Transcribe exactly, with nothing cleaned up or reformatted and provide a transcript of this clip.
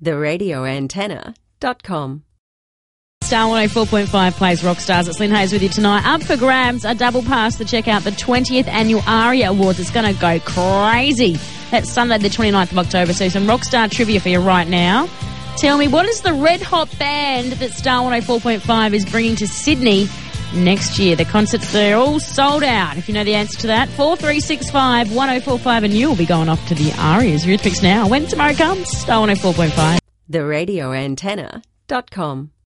the radio antenna dot com. Star one oh four point five plays Rockstars. It's Lynn Hayes with you tonight. Up for grabs, a double pass to check out the twentieth Annual ARIA Awards. It's going to go crazy. That's Sunday the twenty-ninth of October. So some Rockstar trivia for you right now. Tell me, what is the red hot band that Star one oh four point five is bringing to Sydney next year? The concerts, they're all sold out. If you know the answer to that, four three six five, one oh four five, and you will be going off to the ARIA's Eurythmics now. When tomorrow comes, Star one oh four point five. the radio antenna dot com.